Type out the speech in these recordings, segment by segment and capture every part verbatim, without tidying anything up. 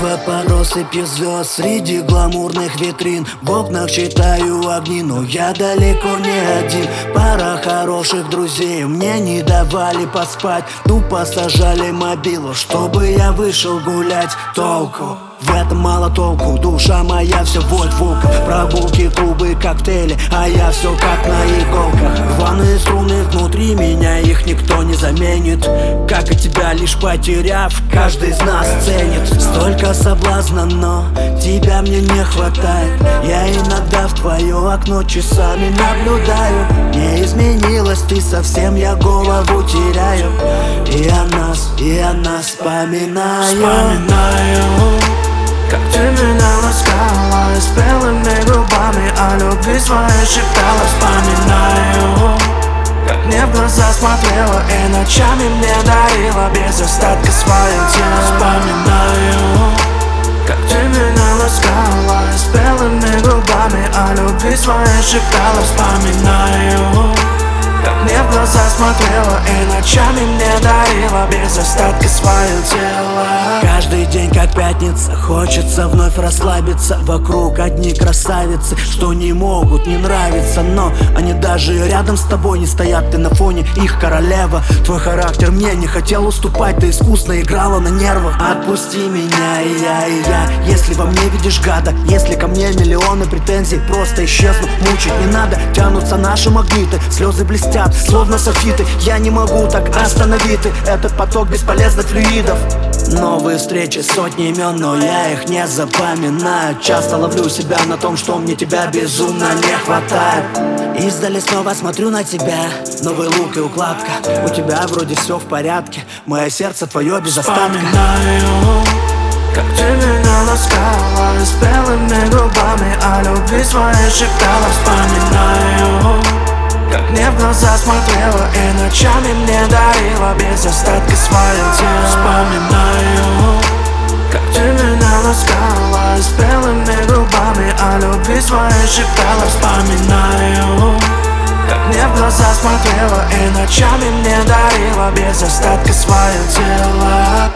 Небо по россыпи звезд среди гламурных витрин. В окнах читаю огни, но я далеко не один. Пара хороших друзей мне не давали поспать. Тупо сажали мобилу, чтобы я вышел гулять. Толку в этом мало толку, душа моя все воет в ухо. Прогулки, клубы, коктейли, а я все как на иголках. Рваные струны внутри меня, их никто не заменит. Как и тебя, лишь потеряв, каждый из нас ценит. Столько соблазна, но тебя мне не хватает. Я иногда в твое окно часами наблюдаю. Не изменилась ты совсем, я голову теряю. И о нас, и о нас вспоминаю. Вспоминаю, как ты меня ласкала с белыми губами, о любви своей шептала. Вспоминаю, как мне в глаза смотрела и ночами мне дарила без остатка свое тело. Вспоминаю, как ты меня ласкала с белыми губами, о любви своей шептала. Вспоминаю, как мне в глаза смотрела и ночами мне дарила без остатка свое тело. Каждый день как пятница, хочется вновь расслабиться. Вокруг одни красавицы, что не могут не нравиться. Но они даже рядом с тобой не стоят, ты на фоне их королева. Твой характер мне не хотел уступать, ты искусно играла на нервах. Отпусти меня, и я, и я. Если во мне видишь гада, если ко мне миллионы претензий, просто исчезну, мучить не надо. Тянутся наши магниты, слезы блестят, словно софиты. Я не могу так остановить этот поток бесполезных флюидов. Новые встречи, сотни имен, но я их не запоминаю. Часто ловлю себя на том, что мне тебя безумно не хватает. Издали снова смотрю на тебя, новый лук и укладка. У тебя вроде все в порядке, мое сердце твое без остатка. Вспоминаю, как ты меня ласкала с белыми губами, о любви своей шептала. Вспоминаю, как мне в глаза смотрела и ночами мне дарила без остатка свое тело. Вспоминаю, как ты меня ласкала с белыми губами, о любви своей шептала. Вспоминаю, как мне в глаза смотрела и ночами мне дарила без остатка свое тело.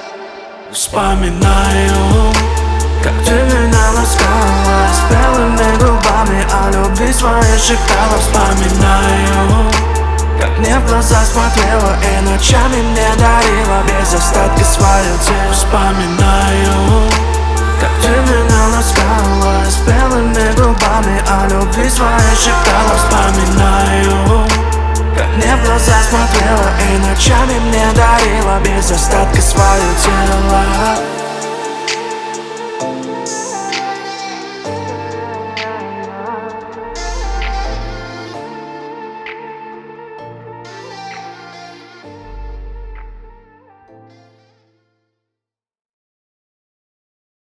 Вспоминаю, как ты меня ласкала с белыми губами, о любви своей шептала. Вспоминаю, как мне в глаза смотрела и ночами мне дарила без остатка свое тело. Вспоминаю, как ты меня ласкала с белыми губами, о любви своей шептала. Вспоминаю, как мне в глаза смотрела и ночами мне дарила без остатка свое тело.